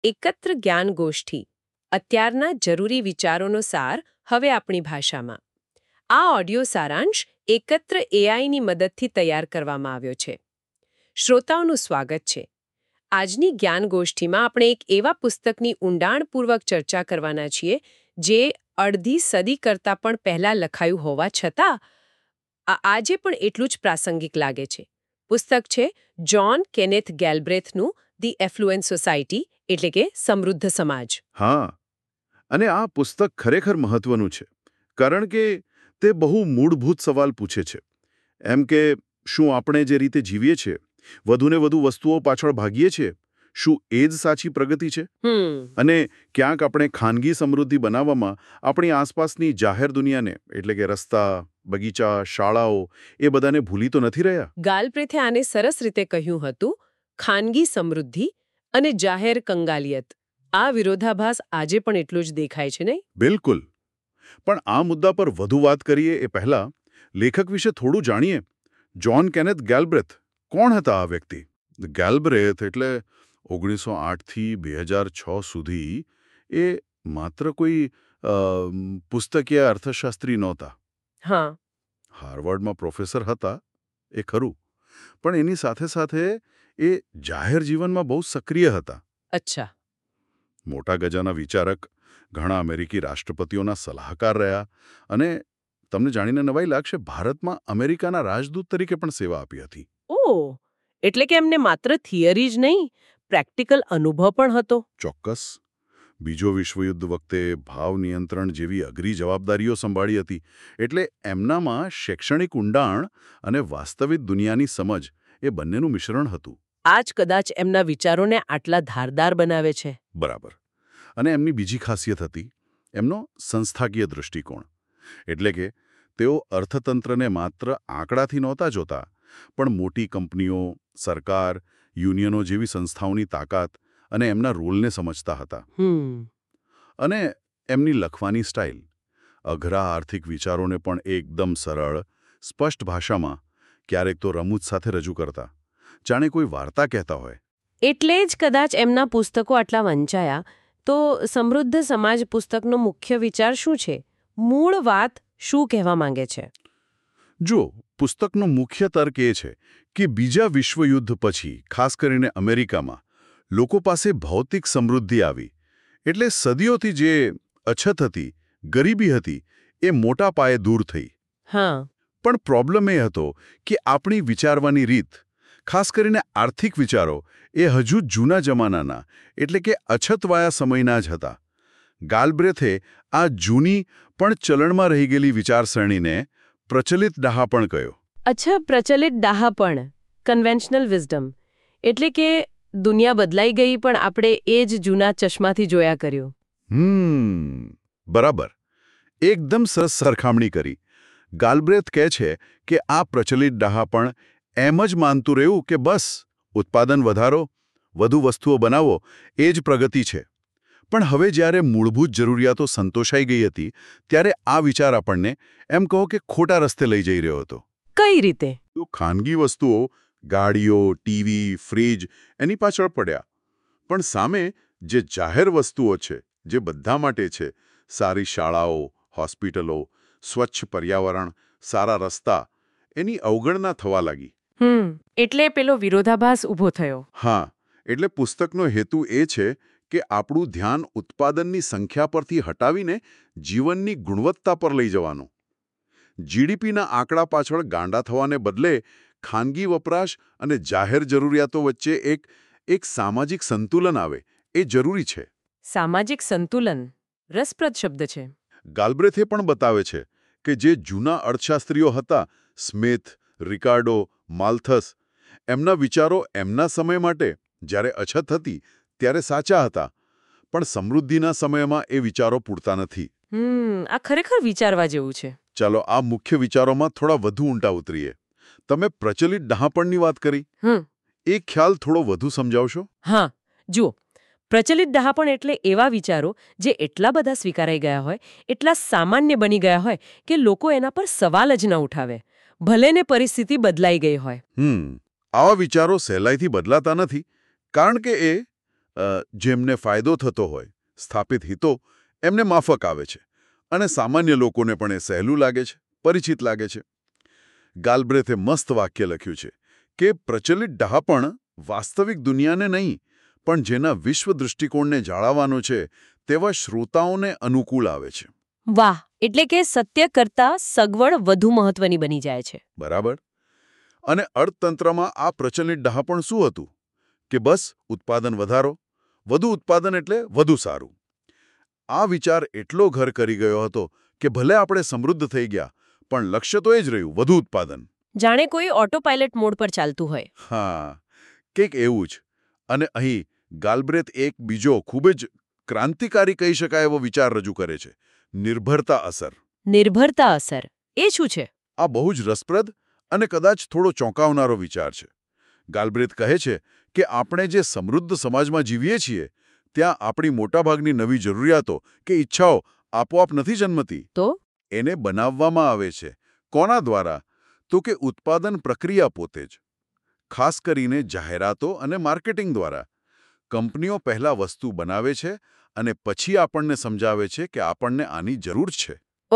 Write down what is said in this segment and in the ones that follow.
એકત્ર જ્ઞાન ગોષ્ઠી અત્યારના જરૂરી વિચારોનો સાર હવે આપણી ભાષામાં. આ ઓડિયો સારાંશ એકત્ર એઆઈની મદદથી તૈયાર કરવામાં આવ્યો છે. શ્રોતાઓનું સ્વાગત છે. આજની જ્ઞાન ગોષ્ઠીમાં આપણે એક એવા પુસ્તકની ઊંડાણપૂર્વક ચર્ચા કરવાના છીએ જે અડધી સદી કરતાં પણ પહેલા લખાયું હોવા છતાં આજે પણ એટલું જ પ્રાસંગિક લાગે છે. પુસ્તક છે જ્હોન કેનેથ ગેલ્બ્રેથનું ધી એફ્લુએન્ટ સોસાયટી, એટલે કે સમૃદ્ધ સમાજ. હા, અને આ પુસ્તક ખરેખર મહત્વનું છે, કારણ કે તે બહુ મૂળભૂત સવાલ પૂછે છે. એમ કે શું આપણે જે રીતે જીવીએ છીએ, વધુને વધુ વસ્તુઓ પાછળ ભાગીએ છીએ, શું એ જ સાચી પ્રગતિ છે? અને ક્યાંક આપણે ખાનગી સમૃદ્ધિ બનાવવામાં આપણી આસપાસની જાહેર દુનિયાને, એટલે કે રસ્તા, બગીચા, શાળાઓ, એ બધાને ભૂલી તો નથી રહ્યા? ગાલ્બ્રેથે આને સરસ રીતે કહ્યું હતું, ખાનગી સમૃદ્ધિ અને જાહેર કંગાલિયત. આ વિરોધાભાસ આજે પણ એટલું જ દેખાય છે, નહીં? બિલકુલ. પણ આ મુદ્દા પર વધુ વાત કરીએ એ પહેલા લેખક વિશે થોડું જાણીએ. જ્હોન કેનેથ ગેલ્બ્રેથ કોણ હતા આ વ્યક્તિ? ગેલ્બ્રેથ એટલે 1908 થી 2006 સુધી એ માત્ર કોઈ પુસ્તકીય અર્થશાસ્ત્રી નહોતા. હા, હાર્વર્ડમાં પ્રોફેસર હતા, એ ખરું, પણ એની સાથે સાથે એ જાહેર જીવનમાં બહુ સક્રિય હતા. અચ્છા. મોટા ગજાના વિચારક, ઘણા અમેરિકી રાષ્ટ્રપતિઓના સલાહકાર રહ્યા અને તમને જાણીને નવાઈ લાગશે, ભારતમાં અમેરિકાના રાજદૂત તરીકે પણ સેવા આપી હતી. ઓહ, એટલે કે એમને માત્ર થિયરી જ નહીં, પ્રેક્ટિકલ અનુભવ પણ હતો. ચોક્કસ. બીજો વિશ્વયુદ્ધ વખતે ભાવ નિયંત્રણ જેવી અઘરી જવાબદારીઓ સંભાળી હતી, એટલે એમનામાં શૈક્ષણિક ઊંડાણ અને વાસ્તવિક દુનિયાની સમજ એ બંનેનું મિશ્રણ હતું. આ જ કદાચ એમના વિચારોને આટલા ધારદાર બનાવે છે. બરાબર. અને એમની બીજી ખાસિયત હતી એમનો સંસ્થાકીય દૃષ્ટિકોણ. એટલે કે તેઓ અર્થતંત્રને માત્ર આંકડાથી નહોતા જોતા, પણ મોટી કંપનીઓ, સરકાર, યુનિયનો જેવી સંસ્થાઓની તાકાત અને એમના રોલને સમજતા હતા. અને એમની લખવાની સ્ટાઇલ, અઘરા આર્થિક વિચારોને પણ એકદમ સરળ, સ્પષ્ટ ભાષામાં, ક્યારેક તો રમૂજ સાથે રજૂ કરતા, જાણે કોઈ વાર્તા કહેતા હોય. એટલે જ કદાચ એમના પુસ્તકો આટલા વંચાયા. તો સમૃદ્ધ સમાજ પુસ્તકનો મુખ્ય વિચાર શું છે? મૂળ વાત શું કહેવા માંગે છે? જો, પુસ્તકનો મુખ્ય તર્ક એ છે કે બીજા વિશ્વયુદ્ધ પછી, ખાસ કરીને અમેરિકામાં, લોકો પાસે ભૌતિક સમૃદ્ધિ આવી. એટલે સદીઓથી જે અછત હતી, ગરીબી હતી, એ મોટા પાયે દૂર થઈ. હા. પણ પ્રોબ્લેમ એ હતો કે આપણી વિચારવાની રીત, ખાસ કરીને આર્થિક વિચારો, એ હજુ જૂના જમાનાના, એટલે કે અછતવાળા સમયના જ હતા. ગાલ્બ્રેથે આ જૂની પણ ચલણમાં રહી ગયેલી વિચારસરણીને પ્રચલિત ડહાપણ કહ્યો. અચ્છા, પ્રચલિત ડહાપણ, કન્વેન્શનલ વિઝડમ. એટલે કે દુનિયા બદલાઈ ગઈ પણ આપણે એ જ જૂના ચશ્માથી જોયા કર્યું. બરાબર. એકદમ સરસ સરખામણી કરી. ગાલ્બ્રેથ કહે છે કે આ પ્રચલિત ડહાપણ એમ જ માનતું રહ્યું કે બસ ઉત્પાદન વધારો, વધુ વસ્તુઓ બનાવો, એ જ પ્રગતિ છે. પણ હવે જ્યારે મૂળભૂત જરૂરિયાતો સંતોષાઈ ગઈ હતી, ત્યારે આ વિચાર આપણને એમ કહો કે ખોટા રસ્તે લઈ જઈ રહ્યો હતો. કઈ રીતે? તો ખાનગી વસ્તુઓ, ગાડીઓ, ટીવી, ફ્રીજ, એની પાછળ પડ્યા. પણ સામે જે જાહેર વસ્તુઓ છે, જે બધા માટે છે, સારી શાળાઓ, હોસ્પિટલો, સ્વચ્છ પર્યાવરણ, સારા રસ્તા, એની અવગણના થવા લાગી. એટલે પેલો વિરોધાભાસ ઊભો થયો. હા, એટલે પુસ્તકનો હેતુ એ છે કે આપણું ધ્યાન ઉત્પાદનની સંખ્યા પરથી હટાવીને જીવનની ગુણવત્તા પર લઈ જવાનું. જીડીપીના આંકડા પાછળ ગાંડા થવાને બદલે ખાનગી વપરાશ અને જાહેર જરૂરિયાતો વચ્ચે એક સામાજિક સંતુલન આવે, એ જરૂરી છે. સામાજિક સંતુલન રસપ્રદ શબ્દ છે. ગાલ્બ્રેથે પણ બતાવે છે કે જે જૂના અર્થશાસ્ત્રીઓ હતા, સ્મિથ, રિકાર્ડો, માલ્થસ, એમના વિચારો એમના સમય માટે, જ્યારે અછત હતી, ત્યારે સાચા હતા, પણ સમૃદ્ધિના સમયમાં એ વિચારો પૂરતા નથી. આ ખરેખર વિચારવા જેવું છે. ચાલો આ મુખ્ય વિચારોમાં થોડા વધુ ઊંડા ઉતરીએ. તમે પ્રચલિત ડહાપણની વાત કરી, એ ખ્યાલ થોડો વધુ સમજાવશો? હા, જુઓ, પ્રચલિત ડહાપણ એટલે એવા વિચારો જે એટલા બધા સ્વીકારાઈ ગયા હોય, એટલા સામાન્ય બની ગયા હોય કે લોકો એના પર સવાલ જ ન ઉઠાવે, ભલે ને પરિસ્થિતિ બદલાઈ ગઈ હોય. આવા વિચારો સહેલાઈથી બદલાતા નથી, કારણ કે એ જેમને ફાયદો થતો હોય, સ્થાપિત હિતો, એમને માફક આવે છે અને સામાન્ય લોકોને પણ એ સહેલું લાગે છે, પરિચિત લાગે છે. ગાલ્બ્રેથે મસ્ત વાક્ય લખ્યું છે કે પ્રચલિત ડહાપણ વાસ્તવિક દુનિયાને નહીં, પણ જેના વિશ્વ દૃષ્ટિકોણને જાળવવાનો છે તેવા શ્રોતાઓને અનુકૂળ આવે છે. વાહ! એટલે કે સત્ય કરતાં સગવડ વધુ મહત્વની બની જાય છે. બરાબર. અને અર્થતંત્રમાં આ પ્રચલિત ડહાપણ શું હતું? કે બસ ઉત્પાદન વધારો, વધુ ઉત્પાદન એટલે વધુ સારું. આ વિચાર એટલો ઘર કરી ગયો હતો કે ભલે આપણે સમૃદ્ધ થઈ ગયા, પણ લક્ષ્ય તો એ જ રહ્યું, વધુ ઉત્પાદન. જાણે કોઈ ઓટો પાયલટ મોડ પર ચાલતું હોય. હા, કંઈક એવું જ. અને અહીં ગાલ્બ્રેથ એક બીજો ખૂબ જ ક્રાંતિકારી કહી શકાય એવો વિચાર રજૂ કરે છે: નિર્ભરતા અસર. નિર્ભરતા અસર એ શું છે? આ બહુ જ રસપ્રદ અને કદાચ થોડો ચોંકાવનારો વિચાર છે. ગાલ્બ્રેથ કહે છે કે આપણે જે સમૃદ્ધ સમાજમાં જીવીએ છીએ ત્યાં આપણી મોટાભાગની નવી જરૂરિયાતો કે ઈચ્છાઓ આપોઆપ નથી જન્મતી. તો એને બનાવવામાં આવે છે. કોના દ્વારા? તો કે ઉત્પાદન પ્રક્રિયા પોતે જ. ખાસ કરીને જાહેરાતો અને માર્કેટિંગ દ્વારા. કંપનીઓ પહેલા વસ્તુ બનાવે છે અને પછી આપણને સમજાવે છે કે આપણને આની જરૂર છે.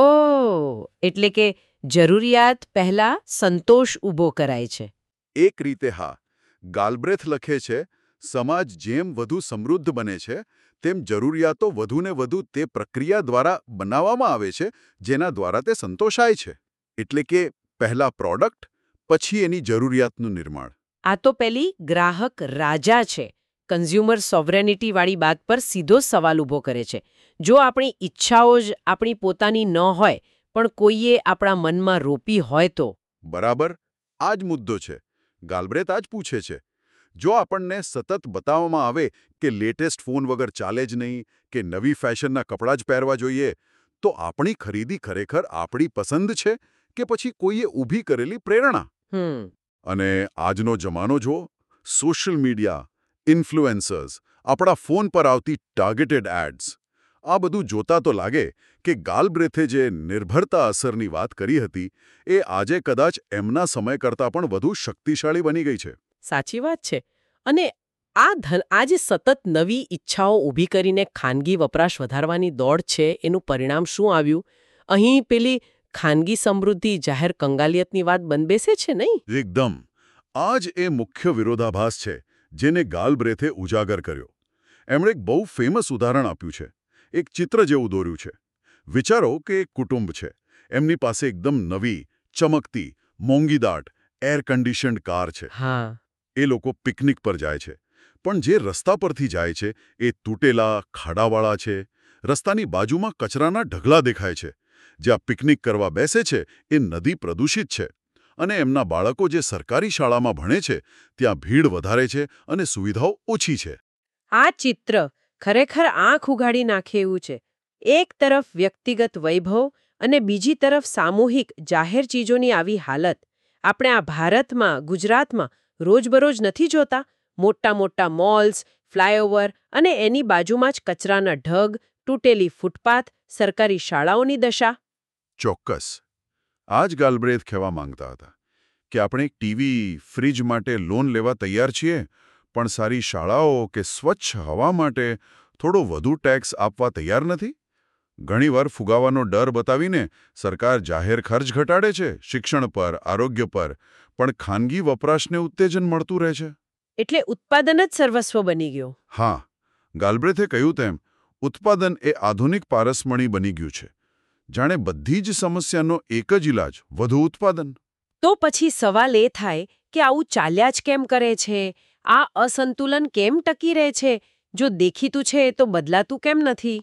ઓહ, એટલે કે જરૂરિયાત પહેલા સંતોષ ઊભો કરાય છે. એક રીતે હા. ગાલ્બ્રેથ લખે છે, સમાજ જેમ વધુ સમૃદ્ધ બને છે તેમ જરૂરિયાતો વધુને વધુ તે પ્રક્રિયા દ્વારા બનાવવામાં આવે છે જેના દ્વારા તે સંતોષાય છે. એટલે કે પહેલા પ્રોડક્ટ, પછી એની જરૂરિયાતનું નિર્માણ. આ તો પેલી ગ્રાહક રાજા છે. કન્ઝ્યુમર સોવરેનિટી વાળી વાત પર સીધો સવાલ ઊભો કરે છે. જો આપણી ઈચ્છાઓ જ આપણી પોતાની ન હોય, પણ કોઈએ આપણા મનમાં રોપી હોય તો? બરાબર, આ જ મુદ્દો છે. ગાલ્બ્રેથ આ જ પૂછે છે. જો આપણને સતત બતાવવામાં આવે કે લેટેસ્ટ ફોન વગર ચાલે જ નહીં, કે નવી ફેશનના કપડાં જ પહેરવા જોઈએ, તો આપણી ખરીદી ખરેખર આપણી પસંદ છે કે પછી કોઈએ ઊભી કરેલી પ્રેરણા? અને આજનો જમાનો જુઓ. સોશિયલ મીડિયા, ઇન્ફ્લુએન્સર્સ, આપણા ફોન પર આવતી ટાર્ગેટેડ એડ્સ. આ બધું જોતા તો લાગે કે ગાલ્બ્રેથે જે નિર્ભરતા અસરની વાત કરી હતી એ આજે કદાચ એમના સમય કરતાં પણ વધુ શક્તિશાળી બની ગઈ છે. સાચી વાત છે. અને આ જે સતત નવી ઈચ્છાઓ ઊભી કરીને ખાનગી વપરાશ વધારવાની દોડ છે, એનું પરિણામ શું આવ્યું? અહીં પેલી ખાનગી સમૃદ્ધિ જાહેર કંગાલિયતની વાત બંધબેસે છે નહીં? એકદમ. આ જ એ મુખ્ય વિરોધાભાસ છે જેને ગાલ્બ્રેથે ઉજાગર કર્યો. એમણે એક બહુ ફેમસ ઉદાહરણ આપ્યું છે. એક ચિત્ર જેવું દોર્યું છે. વિચારો કે એક કુટુંબ છે. એમની પાસે એકદમ નવી, ચમકતી, મોંઘીદાટ, એર કન્ડિશન્ડ કાર છે. હા. એ લોકો પિકનિક પર જાય છે. પણ જે રસ્તા પરથી જાય છે એ તૂટેલા, ખાડાવાળા છે. રસ્તાની બાજુમાં કચરાના ઢગલા દેખાય છે. જ્યાં પિકનિક કરવા બેસે છે એ નદી પ્રદૂષિત છે. અને એમના બાળકો જે સરકારી શાળામાં ભણે છે ત્યાં ભીડ વધારે છે અને સુવિધાઓ ઓછી છે. આ ચિત્ર ખરેખર આંખ ઉઘાડી નાખે એવું છે. એક તરફ વ્યક્તિગત વૈભવ અને બીજી તરફ સામૂહિક જાહેર ચીજોની આવી હાલત. આપણે આ ભારતમાં, ગુજરાતમાં રોજબરોજ નથી જોતા? મોટા મોટા મોલ્સ, ફ્લાયઓવર અને એની બાજુમાં જ કચરાના ઢગ, તૂટેલી ફૂટપાથ, સરકારી શાળાઓની દશા. ચોક્કસ. આ જ ગાલ્બ્રેથ કહેવા માંગતા હતા કે આપણે એક ટીવી, ફ્રિજ માટે લોન લેવા તૈયાર છીએ, પણ સારી શાળાઓ કે સ્વચ્છ હવા માટે થોડો વધુ ટેક્સ આપવા તૈયાર નથી. ઘણીવાર ફુગાવાનો ડર બતાવીને સરકાર જાહેર ખર્ચ ઘટાડે છે, શિક્ષણ પર, આરોગ્ય પર, પણ ખાનગી વપરાશને ઉત્તેજન મળતું રહે છે. એટલે ઉત્પાદન જ સર્વસ્વ બની ગયો. હા, ગાલ્બ્રેથે કહ્યું તેમ ઉત્પાદન એ આધુનિક પારસમણી બની ગયું છે. જાણે બધી જ સમસ્યાનો એક જ ઇલાજ વધુ ઉત્પાદન. તો પછી સવાલ એ થાય કે આવું ચાલ્યા જ કેમ કરે છે? આ અસંતુલન કેમ ટકી રહે છે? જો દેખીતું છે તો બદલાતું કેમ નથી?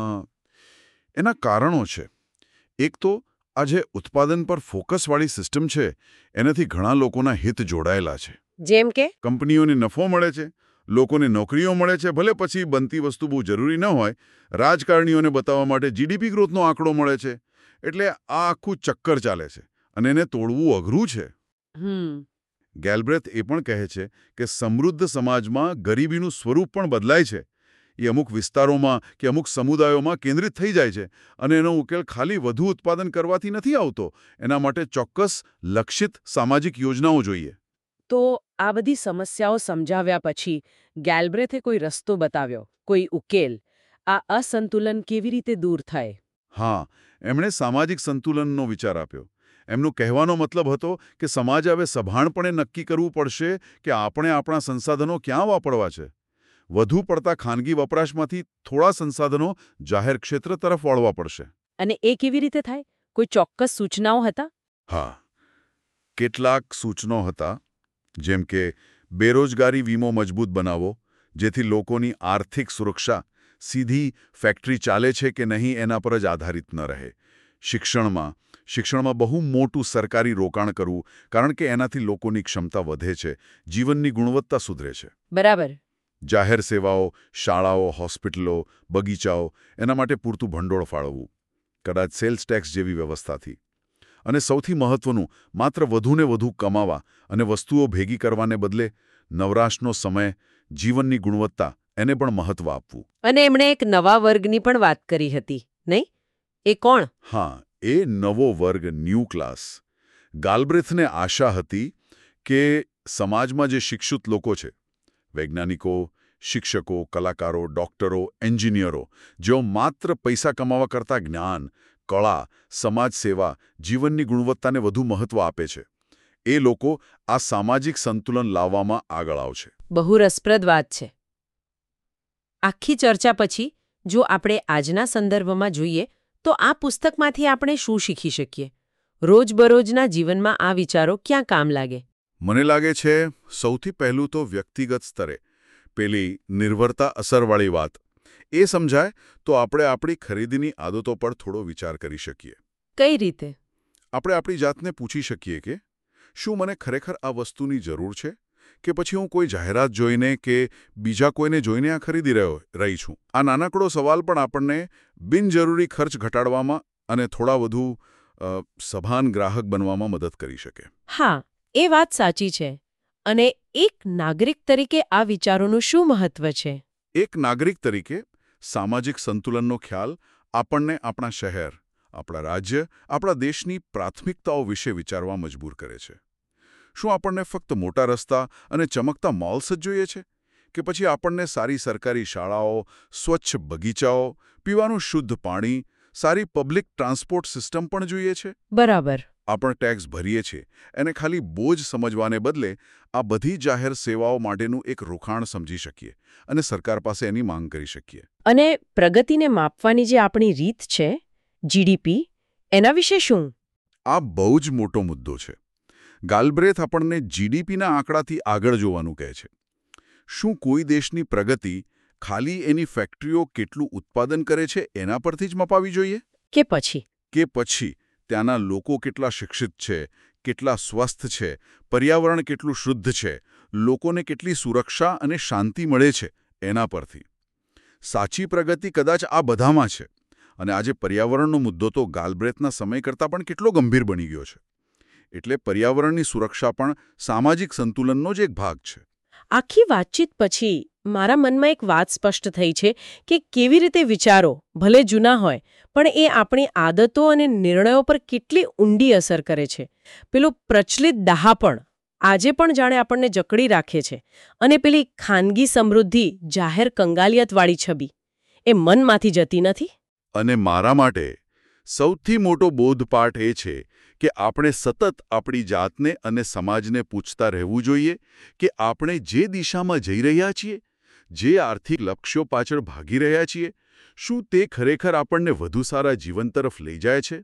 એના કારણો છે. એક તો આ જે ઉત્પાદન પર ફોકસવાળી સિસ્ટમ છે એનાથી ઘણા લોકોના હિત જોડાયેલા છે. જેમ કે કંપનીઓને નફો મળે છે, લોકોને નોકરીઓ મળે છે, ભલે પછી બનતી વસ્તુ બહુ જરૂરી ન હોય. રાજકારણીઓને બતાવવા માટે જીડીપી ગ્રોથનો આંકડો મળે છે. એટલે આ આખું ચક્કર ચાલે છે અને એને તોડવું અઘરું છે. ગેલ્બ્રેથ એ પણ કહે છે કે સમૃદ્ધ સમાજમાં ગરીબીનું સ્વરૂપ પણ બદલાય છે. એ અમુક વિસ્તારોમાં કે અમુક સમુદાયોમાં કેન્દ્રિત થઈ જાય છે અને એનો ઉકેલ ખાલી વધુ ઉત્પાદન કરવાથી નથી આવતો. એના માટે ચોક્કસ લક્ષિત સામાજિક યોજનાઓ જોઈએ. તો આ બધી સમસ્યાઓ સમજાવ્યા પછી ગેલ્બ્રેથે કોઈ રસ્તો બતાવ્યો, કોઈ ઉકેલ. આ અસંતુલન કેવી રીતે દૂર થાય? હા, એમણે સામાજિક સંતુલનનો વિચાર આપ્યો. એમનો કહેવાનો મતલબ હતો કે સમાજે હવે સભાનપણે નક્કી કરવું પડશે કે આપણે આપણા સંસાધનો ક્યાં વાપરવા છે. વધુ પડતા ખાનગી વપરાશમાંથી થોડા સંસાધનો જાહેર ક્ષેત્ર તરફ વાળવા પડશે. અને એ કેવી રીતે થાય? કોઈ ચોક્કસ સૂચનાઓ હતા? હા, કેટલાક સૂચનો હતા, જેમ કે બેરોજગારી વીમો મજબૂત બનાવો, જેથી લોકોની આર્થિક સુરક્ષા સીધી ફેક્ટરી ચાલે છે કે નહીં એના પર જ આધારિત ન રહે. શિક્ષણમાં બહુ મોટું સરકારી રોકાણ કરવું, કારણ કે એનાથી લોકોની ક્ષમતા વધે છે, જીવનની ગુણવત્તા સુધરે છે. બરાબર. જાહેર સેવાઓ, શાળાઓ, હોસ્પિટલો, બગીચાઓ, એના માટે પૂરતું ભંડોળ ફાળવવું, કદાચ સેલ્સ ટેક્સ જેવી વ્યવસ્થાથી. અને સૌથી મહત્વનું, માત્ર વધુને વધુ કમાવા અને વસ્તુઓ ભેગી કરવાને બદલે નવરાશનો સમય, જીવનની ગુણવત્તા, એને પણ મહત્વ આપવું. અને એમણે એક નવા વર્ગની પણ વાત કરી હતી, નહીં? એ કોણ? હા, એ નવો વર્ગ, ન્યૂ ક્લાસ. ગાલ્બ્રેથને આશા હતી કે સમાજમાં જે શિક્ષિત લોકો છે, વૈજ્ઞાનિકો, શિક્ષકો, કલાકારો, ડોક્ટરો, એન્જિનિયરો, જેઓ માત્ર પૈસા કમાવા કરતાં જ્ઞાન, કળા, સમાજ સેવા, જીવનની ગુણવત્તાને વધુ મહત્વ આપે છે, એ લોકો આ સામાજિક સંતુલન લાવવામાં આગળ આવશે. બહુ રસપ્રદ વાત છે. આખી ચર્ચા પછી જો આપણે આજના સંદર્ભમાં જોઈએ તો આ પુસ્તકમાંથી આપણે શું શીખી શકીએ? રોજબરોજના જીવનમાં આ વિચારો ક્યાં કામ લાગે? મને લાગે છે સૌથી પહેલું તો વ્યક્તિગત સ્તરે પેલી નિર્ભરતા અસરવાળી વાત એ સમજાય તો આપણે આપણી ખરીદીની આદતો પર થોડો વિચાર કરી શકીએ. કઈ રીતે? આપણે આપણી જાતને પૂછી શકીએ કે શું મને ખરેખર આ વસ્તુની જરૂર છે, કે પછી હું કોઈ જાહેરાત જોઈને કે બીજા કોઈને જોઈને આ ખરીદી રહી છું. આ નાનકડો સવાલ પણ આપણને બિનજરૂરી ખર્ચ ઘટાડવામાં અને થોડા વધુ સભાન ગ્રાહક બનવામાં મદદ કરી શકે. હા, એ વાત સાચી છે. અને એક નાગરિક તરીકે આ વિચારોનું શું મહત્વ છે? એક નાગરિક તરીકે સામાજિક સંતુલનનો ખ્યાલ આપણને આપણા શહેર, આપણા રાજ્ય, આપણા દેશની પ્રાથમિકતાઓ વિશે વિચારવા મજબૂર કરે છે. શું આપણને ફક્ત મોટા રસ્તા અને ચમકતા મોલ્સ જ જોઈએ છે, કે પછી આપણને સારી સરકારી શાળાઓ, સ્વચ્છ બગીચાઓ, પીવાનું શુદ્ધ પાણી, સારી પબ્લિક ટ્રાન્સપોર્ટ સિસ્ટમ પણ જોઈએ છે? બરાબર. આપણે ટેક્સ ભરીએ છીએ એને ખાલી બોજ સમજવાને બદલે આ બધી જાહેર સેવાઓ માટેનું એક રોકાણ સમજી શકીએ અને સરકાર પાસે એની માંગ કરી શકીએ. અને પ્રગતિને માપવાની જે આપણી રીત છે, જીડીપી, એના વિશે શું? આ બહુ જ મોટો મુદ્દો છે. ગાલ્બ્રેથ આપણને જીડીપીના આંકડાથી આગળ જોવાનું કહે છે. શું કોઈ દેશની પ્રગતિ ખાલી એની ફેક્ટરીઓ કેટલું ઉત્પાદન કરે છે એના પરથી જ મપાવી જોઈએ? કે પછી ત્યાંના લોકો કેટલા શિક્ષિત છે, કેટલા સ્વસ્થ છે, પર્યાવરણ કેટલું શુદ્ધ છે, લોકોને કેટલી સુરક્ષા અને શાંતિ મળે છે એના પરથી? સાચી પ્રગતિ કદાચ આ બધામાં છે. અને આજે પર્યાવરણનો મુદ્દો તો ગાલ્બ્રેથના સમય કરતાં પણ કેટલો ગંભીર બની ગયો છે. એટલે પર્યાવરણની સુરક્ષા પણ સામાજિક સંતુલનનો જ એક ભાગ છે. આખી વાતચીત પછી મારા મનમાં એક વાત સ્પષ્ટ થઈ છે કે કેવી રીતે વિચારો, ભલે જૂના હોય, પણ એ આપણી આદતો અને નિર્ણયો પર કેટલી ઊંડી અસર કરે છે. પેલું પ્રચલિત ડહાપણ આજે પણ જાણે આપણને જકડી રાખે છે. અને પેલી ખાનગી સમૃદ્ધિ, જાહેર કંગાલિયતવાળી છબી, એ મનમાંથી જતી નથી. અને મારા માટે સૌથી મોટો બોધપાઠ એ છે કે આપણે સતત આપણી જાતને અને સમાજને પૂછતા રહેવું જોઈએ કે આપણે જે દિશામાં જઈ રહ્યા છીએ, જે આર્થિક લક્ષ્યો પાછળ ભાગી રહ્યા છીએ, શું તે ખરેખર આપણને વધુ સારા જીવન તરફ લઈ જાય છે?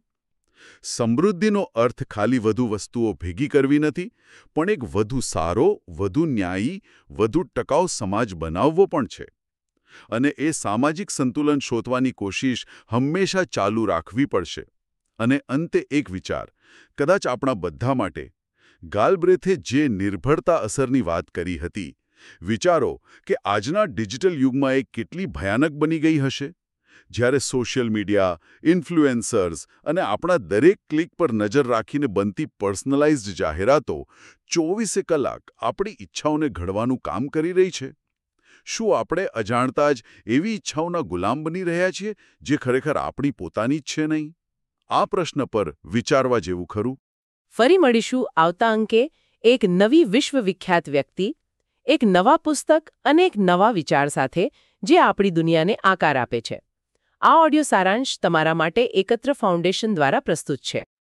સમૃદ્ધિનો અર્થ ખાલી વધુ વસ્તુઓ ભેગી કરવી નથી, પણ એક વધુ સારો, વધુ ન્યાયી, વધુ ટકાઉ સમાજ બનાવવો પણ છે. અને એ સામાજિક સંતુલન શોધવાની કોશિશ હંમેશા ચાલુ રાખવી પડશે. અને અંતે એક વિચાર, કદાચ આપણા બધા માટે, ગાલ્બ્રેથે જે નિર્ભરતા અસરની વાત કરી હતી, વિચારો કે આજના ડિજિટલ યુગમાં એ કેટલી ભયાનક બની ગઈ હશે, જ્યારે સોશિયલ મીડિયા, ઇન્ફ્લુએન્સર્સ અને આપણા દરેક ક્લિક પર નજર રાખીને બનતી પર્સનલાઇઝ્ડ જાહેરાતો 24 કલાક આપણી ઈચ્છાઓને ઘડવાનું કામ કરી રહી છે. શું આપણે અજાણતા જ એવી ઈચ્છાઓના ગુલામ બની રહ્યા છીએ જે ખરેખર આપણી પોતાની જ છે નહીં? આ પ્રશ્ન પર વિચારવા જેવું ખરું. ફરી મળીશું આવતા અંકે એક નવી વિશ્વવિખ્યાત વ્યક્તિ, એક નવા પુસ્તક અને એક નવા વિચાર સાથે જે આપણી દુનિયાને આકાર આપે છે. આ ઓડિયો સારાંશ તમારા માટે એકત્ર ફાઉન્ડેશન દ્વારા પ્રસ્તુત છે.